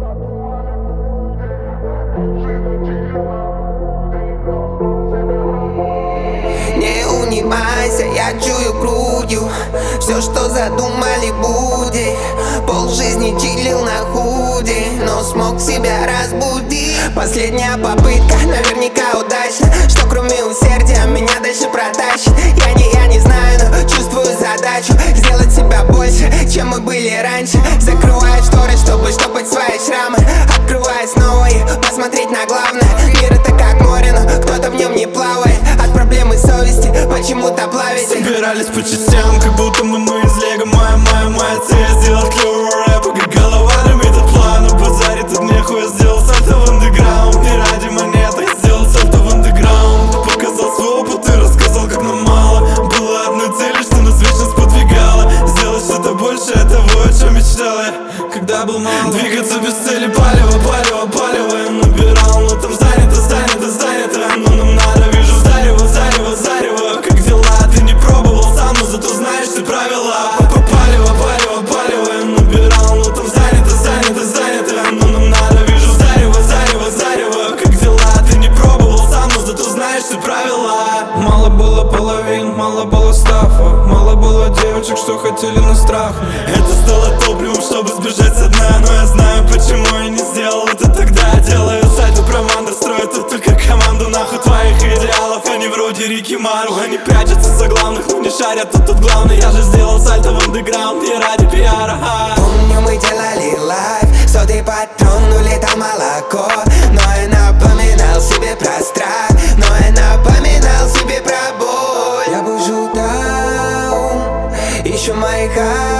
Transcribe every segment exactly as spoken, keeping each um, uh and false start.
Не унимайся, я чую грудью все, что задумали будет. Полжизни чилил на худи, но смог себя разбудить. Последняя попытка, наверняка удачно, что кроме усердия меня дальше протащит. Я не, я не знаю, но чувствую задачу сделать себя больше, чем мы были раньше. Закрываю шторы, чтобы штопать свои шрамы, открывая снова их, посмотреть на главное. Мир это как море, но кто-то в нем не плавает. От проблемы совести почему-то плавится. Собирались по частям, как будто мы, мы из лего. Моя, моя, моя цель сделать клевый рэп, как голова дымит от плана. Базарит от неху, я сделал сальто в андеграунд. Не ради монеты, я сделал сальто в андеграунд. Показал свой опыт и рассказал, как нам мало. Было одной целью, что нас вечно сподвигало. Сделать что-то большее того, о чем мечтал я, когда был мал. Двигаться без цели, палево, палево, палево я набирал, но там занято, занято, занято. Но нам надо, вижу зарево, зарево, зарево. Как дела? Ты не пробовал сам, но зато знаешь все правила. Палево, палево, палево я набирал, но там занято, занято, занято. Но нам надо, вижу зарево, зарево, зарево. Как дела? Ты не пробовал сам, но зато знаешь все правила. Мало было половин, мало было стафа, мало было девочек, что хотели на страх. Это стало топливом, чтобы сбежать со дна. Но я знаю, почему я не сделал это тогда. Делаю сальто, промандр, строят тут только команду. Нахуй твоих идеалов, они вроде Рики Мару. Они прячутся за главных, но не шарят, тут тут главный. Я же сделал сальто в андеграунд не ради пиара. Помню, мы делали лайв, сотый патрон, улетал молоко. Но я напоминал себе про страх, но я напоминал себе про боль. Я бужу даун, ищу моих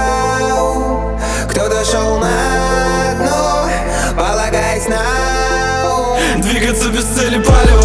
ау. Кто-то шел на дно, полагаясь на ум. Двигаться без цели, палево,